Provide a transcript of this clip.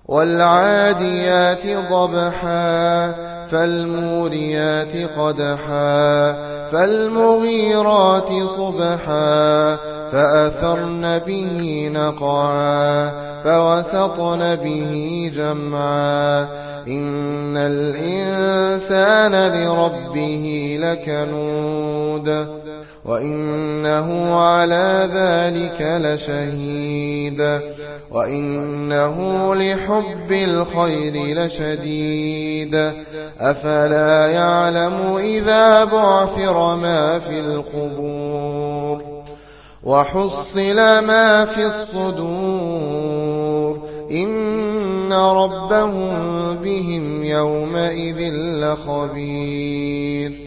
والعاديات ضبحا فالموريات قدحا فالمغيرات صبحا فأثرن به نقعا فوسطن به جمعا إن الإنسان لربه لكنود وإنه على ذلك لشهيد وإنه لحب الخير لشديد أفلا يعلم إذا بعثر ما في القبور وحصل ما في الصدور إن ربهم بهم يومئذ لخبير